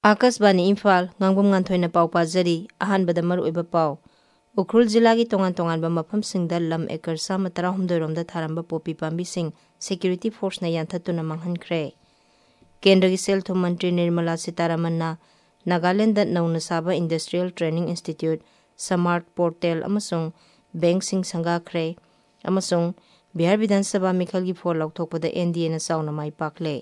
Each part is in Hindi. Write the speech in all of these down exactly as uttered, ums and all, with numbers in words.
Akashvani Imphal ngangbum nganthoi pau pajari ahan bada maru oiba pau Ukhrul जिला की तोंगान तोंगान मफम सिंगदा लम एकर साम तरा हुमदोय रोमदा थारंबा पोपी पांबी सिंग सिक्योरिटी फोर्स ना यांथतुना मंगहनख्रे केंद्र की सेल थुम मंत्री निर्मला सीतारमण ना नागालैंड नौना साबा industrial training institute smart portal अमसुंग बैंक सिंग संगाख्रे अमसुंग बिहार विधानसभा मिखल की फोर लौथोकपदा एनडीए ना साउना माई पाकले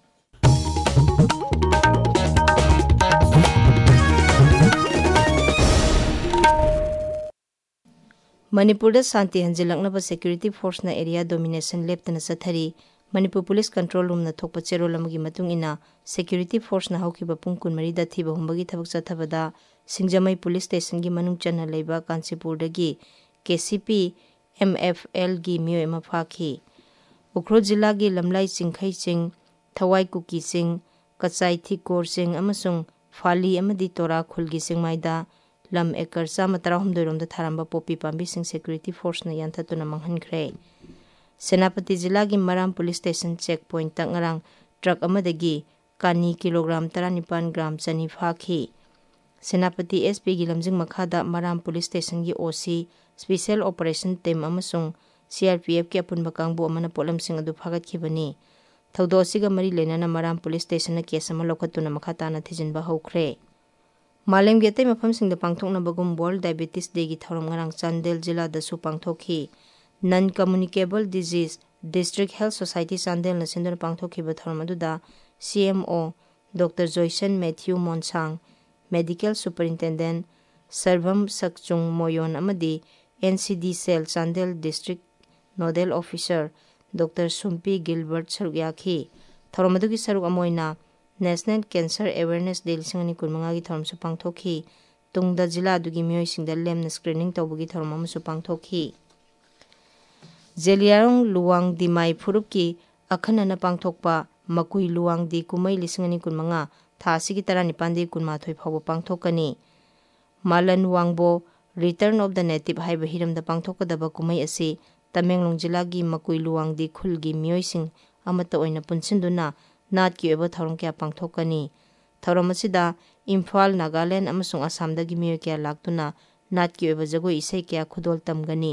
मणिपुर शांति हंजिलकनब सिक्योरिटी फोर्स ना एरिया डोमिनेशन लेप्तना सथरी मणिपुर पुलिस कंट्रोल रूम ना थोकप चेरोलमगी मतुंग इना सिक्योरिटी फोर्स ना हौकिबा पुंग कुनमरी दा थिबा हुंबगी थबक चथबदा सिंगजमई पुलिस स्टेशन की मनुंग चन्ना लेबा कांचीपुर दगी केसीपी एमएफएल की मियोय मा फाखी उख्रो जिला की लमलाई चिंखै चिंग थवाई कुकी चिंग कचाई थिकोर चिंग अमसुंग फाली अमदी तोरा खुलगी चिंगमाइदा लम एकर चाम तरा हुमदोयरोमदा थारंबा पोपी पांबी सिंग सिक्योरिटी फोर्स ना यांथतुना मंगहनख्रे सेनापति जिला की Maram police station check point तक ngarang ट्रक अमदगी कानी किलोग्राम तरानिपान ग्राम चनी फाखी सेनापति एसपी की लमजिंग मखादा मराम पुलिस स्टेशन की ओसी स्पेशल ऑपरेशन टीम अमसुंग सीआरपीएफ के अपुनबा कांगबु अमना पोलम सिंग अदु फागतखिबनी थौदो सिगा मरी लेना मराम पुलिस स्टेशन ना केस अमा लौखतुना मखाताना थिजिनबा हौख्रे मालेम के अतई मफम सिंगदा पांगथोकनबगुम वर्ल्ड डायबिटीज डे की थौरम ngarang चांदेल जिला दसु पांगथोखी non communicable disease district health society Chandel ना सिंदर पांगथोखिबा थौरम अदुदा CMO doctor Joyson Mathew Monsang medical superintendent सर्वम सकचुंग मोयोन अमदी NCD cell Chandel district nodal officer doctor Sumpi Gilbert सरुयाखी थौरम अदुगी सरुक अमोइना नेशनल कैंसर अवेयरनेस डे लिंग कुनमंगा की थौरम सु पांगथोखी तुंगदा जिला अदुगी मियोय सिंगदा लेमना स्क्रीनिंग तौबगी थौरम अमसु पांगथोखी जेलियारोंग लुवांग दिमाई फुरुप की अखनना पांगथोकपा मकुई लुवांग दी कुमई लिंग कुनमंगा थासी की तरा निपांदी कुनमाथोय फाव पांगथोकनी मालन वांगबो रिटर्न ऑफ द नेटिव हाइब हिरमदा पांगथोकदबा कुमई असी तमेंगलोंग जिला की मकुई लुवांग दी खुल की मियोय सिंग अमत ओइना पुनसिंदुना नाट की एबो थौरम क्या पांगथोकनी थौरम असिदा इम्फाल नागालैंड अमसुंग आसाम दगी मियोय क्या लाक्तुना नाट की एबो जगोई इसै क्या खुदोल तमगनी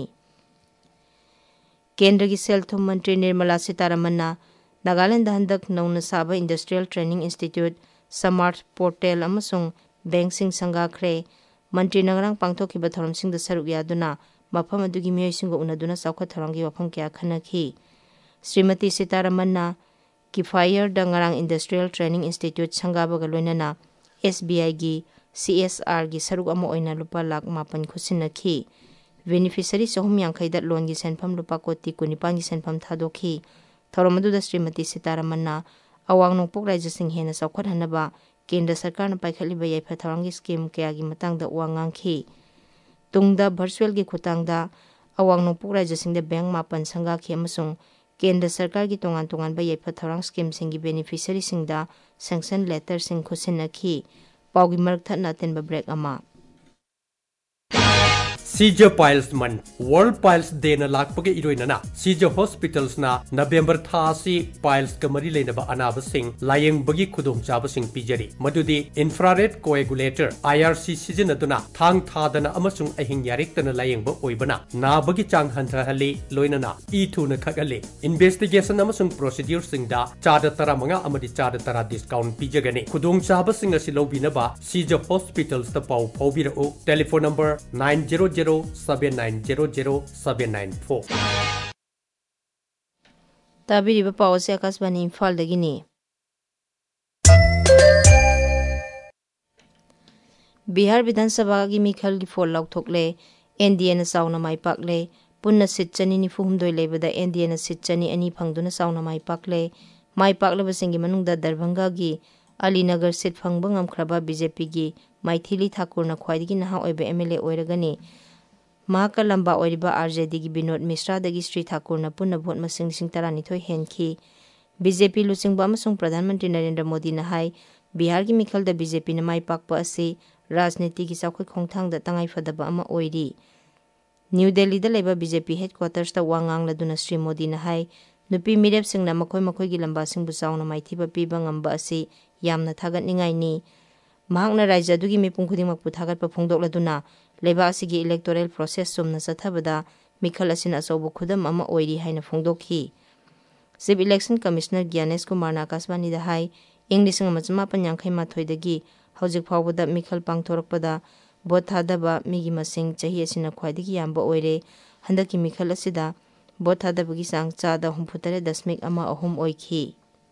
केंद्र की सेल थुम मंत्री निर्मला सीतारमण ना नागालैंड हंदक नौना साबा industrial training institute smart portal अमसुंग बैंक सिंग संगाख्रे मंत्री नगरांग पांगथोखिबा थौरम सिंग द सरुक यादुना मफम अदुगी मियोय सिंग उनदुना साउखत थौरंगी वफम क्या खनखी श्रीमती सीतारमण ना किफायर दंगरांग इंडस्ट्रियल ट्रेनिंग इंस्टीट्यूट संगाबगा लोइनना एसबीआई की सीएसआर की सरुक अमा ओइना लुपा लाख मापन खुसिनखी बेनिफिशियरी चहुम यांखैदा लोन की सेनफम लुपा कोटी कुनिपान की सेनफम थादोखी थौरम अदुदा श्रीमती सीतारमण ना अवांग नोंपोक राज्यसिंग हेना चौखटहनबा केंद्र सरकार ना पाइखलिबा याइफा थौरंगी स्कीम कया की मतंगदा वांगांखी तुंगदा वर्चुअल की खुतांगदा अवांग नोंपोक राज्यसिंग बैंक मापन संगाखी अमसुंग केंद्र सरकार की तोंगान तोंगान बा याइफा थौरंग स्कीम सिंगी बेनिफिशियरी सिंगदा सैंक्शन लेटर सिंग खुसिनखी पाउगी मरक थना तेनबा ब्रेक अमा सीजर पाइल्स मन वर्ल्ड पाइल्स डे ना लाखपगे इरोइनना सीजर हॉस्पिटल्स ना नवंबर थासी पाइल्स का मरी लेनबा अनाब सिंह लायंग बगी खुदों चाब सिंह पिजरी मदुदी इंफ्रारेड कोएगुलेटर आईआरसी सिजनदुना थांग थादना अमसुंग अहिंग यारिक्तना लायंग ब ओइबना नाबगी चांग हंथहली लोइनना इथुना खगले इन्वेस्टिगेशन अमसुंग प्रोसीड्यूर सिंगदा चार तरा मंगा अमदी चार तरा डिस्काउंट पिजगने खुदों चाब सिंह असि लौबिनबा सीजर हॉस्पिटल्स द पाउ फौबिरउ telephone number nine zero zero seven nine zero zero seven nine four ताबिरिबा पावसे आकाशवाणी इम्फाल दगिनी बिहार विधानसभा की मिखल की फोल लौथोकले एनडीए ना साउना माई पाकले पुन्ना सिट चनी निफु हुमदोय लेबदा एनडीए ना सिट चनी अनि फंगदुना साउना माई पाकले माई पाकलबसिंगी मनुंगदा दरभंगा की अलीनगर सिट फंगबा ngamkraba बीजेपी की माइथिली ठाकुर ना ख्वाइदगी नहा ओइबे एमएलए ओइरगनी महाका लंबा ओइरिबा आरजेडी की विनोद मिश्रा दगी श्री ठाकुर न पुनः भोट मसिंग सिंग तरानिथोय हेनखी बीजेपी लुचिंगबा अमसुंग प्रधानमंत्री नरेंद्र मोदी न हाई बिहार की मिखल द बीजेपी न माई पाकपा असी राजनीति की चौखै खोंथांग द तंगाई फदबा अमा ओइरी न्यू दिल्ली द लेबा बीजेपी हेडक्वार्टर्स द वांगांग लदुना श्री मोदी न हाई नुपी मिरेप सिंग न मखोय मखोय की लंबा सिंग बु चाउना माइथिबा पीबा ngamba असी यामना थागतनिंगाइनी महांगना राज्य अदुगी मिपुं खुदिंगमकपु थागतपा फोंदोक्लदुना लेबा असिगी इलेक्टोरल प्रोसेस सुमना चथबदा मिखल असिन अचौब खुदम अमा ओइरी हाइना फोंदोक्खी। Chief election commissioner Gyanesh Kumar Akashvani हाई इंग लिसिंग अमा चमापन यांखै माथोइदगी हौजिक फाउबदा मिखल पांगथोरकपदा भोट थादबा मिगी मसिंग चाही असिना ख्वाइदगी याम्बा ओइरे। हंदकी मिखल असिदा भोट थादबगी चांग चादा हुम्फुतरे दशमिक अमा अहुम ओइखी।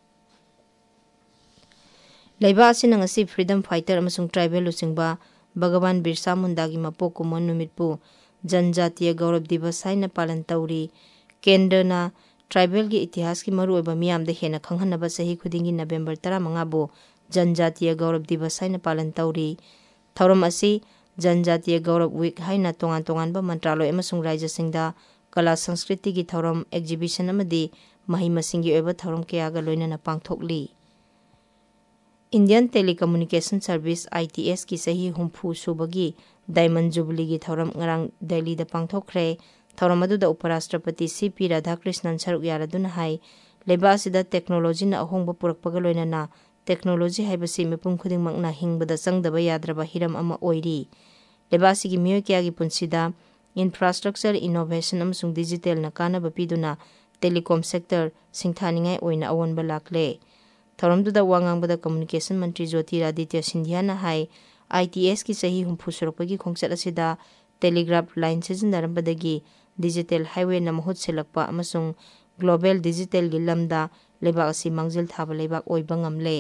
लेबा असिना ngasi फ्रीडम फाइटर अमसुंग ट्राइबल लुचिंगबा भगवान बिरसा मुंडा की मपोक कुमन नुमितपु जनजातीय गौरव दिवस हाइना पालन तौरी। केंद्रना ट्राइबल की इतिहास की मरुओइबा मियामदा हेना खंगहनबा सही खुदिंगी नवेंबर तरामंगा बो जनजातीय गौरव दिवस हाइना पालन तौरी। थौरम असि जनजातीय गौरव वीक हाइना तोंगान तोंगानबा मंत्रालय अमसुंग राज्यसिंगदा कला संस्कृति की थौरम एग्जिबिशन अमदी मही मसिंगी ओइबा थौरम कयागा लोइनना पांगथोकली। Indian telecommunication service I T S की सही हुम्फू सुबगी डायमंड जुबली की थौरम ngarang दिल्ली दा पांगथोखरे। थौरम अदुदा उपराष्ट्रपति सी पी राधाकृष्णन सरुक यारदुना हाई लेबा असिदा टेक्नोलॉजी ना अहोंगबा पुरकपगा लोइनना टेक्नोलॉजी हाइबसी मिपुम खुदिंगमकना हिंगबदा चंगदबा याद्रबा हिरम अमा ओइरी। लेबा असिगी मियोय कयागी पुंसिदा इंफ्रास्ट्रक्चर इनोवेशन अमसुंग डिजिटल ना कानबा पिदुना टेलीकॉम सेक्टर सिंथानिंगाय ओइना अवोनबा लाक्ले। थौरमदुदा वांगांगबदा कम्युनिकेशन मंत्री ज्योतिरादित्य सिंधिया ना हाई आई टी एस की सही हुम्फू सुरकपगी खोंगचत असिदा टेलीग्राफ लाइन सिजनरबदगी डिजिटल हाईवे ना महुत सिलकपा अमसुंग ग्लोबल डिजिटल गी लमदा लेबा असि मांगजिल थाबा लेबा ओइबा ngamle।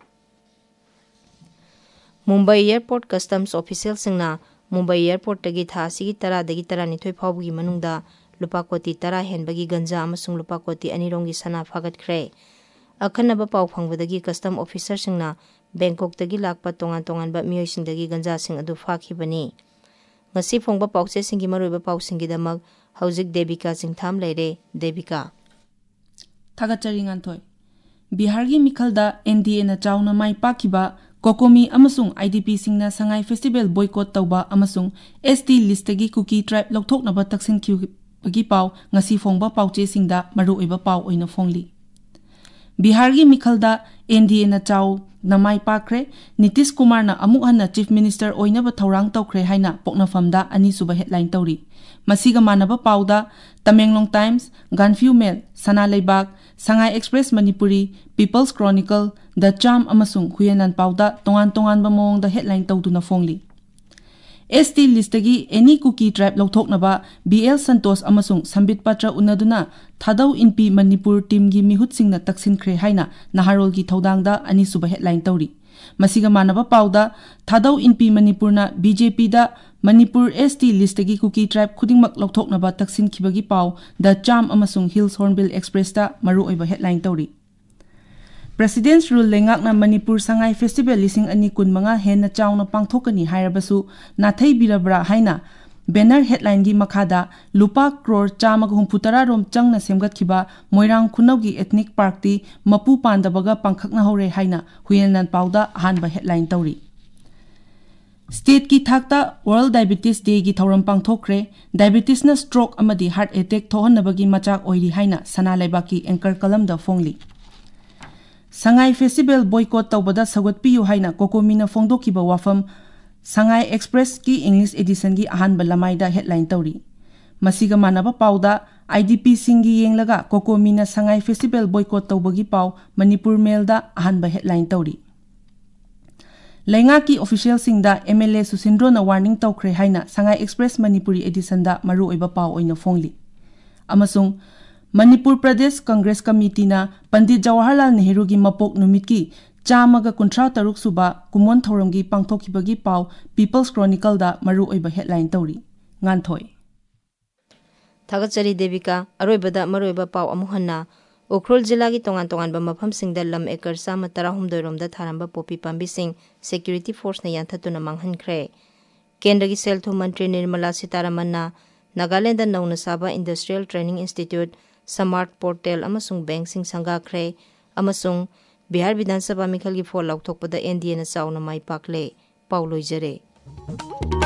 Mumbai airport customs official सिंगना मुंबई एयरपोर्ट तगी था सिगी तरा दगी तरा निथोय फावबगी मनुंगदा लुपा कोटी तरा हेनबगी गंजा अमसुंग लुपा कोटी अनिरोंगी सना फागतख्रे। अखनबा पाव फंगबदगी कस्टम ऑफिसर सिंगना बैंकॉक तगी लाकपा तोंगान तोंगानबा मियोयसिंगदगी गंजा सिंग अदु फाखिबनी। ngasi phongba pauche singi maroiba pausingi damak hauzik Devika Singtham leire। Devika Thagachari nganthoi Bihar gi mikhalda N D A na chauna mai pakiba Kokomi amasung I D P singna sangai festival boycott tauba amasung S T list gi cookie tribe lokthoknaba taksin kyu bagi pau ngasi phongba pauche singda maroiba pau oina phongli। Bihar gi mikhalda N D A na chau namai pakre Nitish Kumar na amuk hanna chief minister oinaba thaurang tawkhre haina poknafamda ani suba headline tawri। Masiga manaba pauda Tamenglong Times, Ganfew Mail, Sana Leibak, Sangai Express Manipuri, People's Chronicle, The Charm amasung Huyanan pauda tongan tongan ba mawngda headline tawduna phongli। S T listagi any cookie tribe lokthoknaba B L Santosh amasung Sambit Patra unaduna Thadau Inpi Manipur team gi mihut singna taksin khre haina Naharol gi thodangda ani suba headline tawri। Masiga manaba pauda Thadau Inpi Manipur na B J P da Manipur S T listagi cookie tribe khudingmak lokthoknaba taksin khibagi pau The Charm amasung Hills Hornbill Express da maru oiba headline tawri। President's rule lengakna Manipur Sangai Festival lising ani kunmanga henna chauna pangthokani hairabasu nathai birabra haina banner headline gi makhada lupa crore chama humputara rom changna semgat khiba Moirang Khunau gi ethnic park ti mapu pandabaga pangkhakna hore haina huyenan pauda hanba headline tawri। State ki thakta World Diabetes Day gi thauram pangthokre diabetes na stroke amadi heart attack thohannabagi machak oiri haina Sana Leibaki anchor kalam da phongli। Sangai Festival boycott tawbada sagot piyu haina Kokomina phongdokiba wafam Sangai Express ki English edition gi ahan balamai da headline tawri। Masiga manaba pauda I D P singi yenglaga Kokomina Sangai Festival boycott tawbagi pau Manipur Mail da ahan ba headline tawri। Lenga ki official singda M L A Susindro na warning tawkhre haina Sangai Express Manipuri edition da maru oiba pau oina phongli। Amasung Manipur Pradesh Congress Committee na Pandit Jawaharlal Nehru gi mapok numit ki chamaga kuntra taruk suba kumon thoram gi pangthokibagi pau People's Chronicle da maru oiba headline tawri। Nganthoi Thagachari Devika aroibada maroiba pau amuhanna Ukhrul Jilla gi tongan tongan ba mafam singda lam ekar sama tarahumdoi romda tharamba popi pambi sing security force na yanthatuna manghankhre। Kendra gi selthu mantri Nirmala Sitaraman na Nagaland da nauna saba Industrial Training Institute Smart Portal amasung bank sing sangakhre amasung Bihar Vidhan Sabha mikhal gi phol laukthokpada N D A na chauna mai pakle pauloi jare।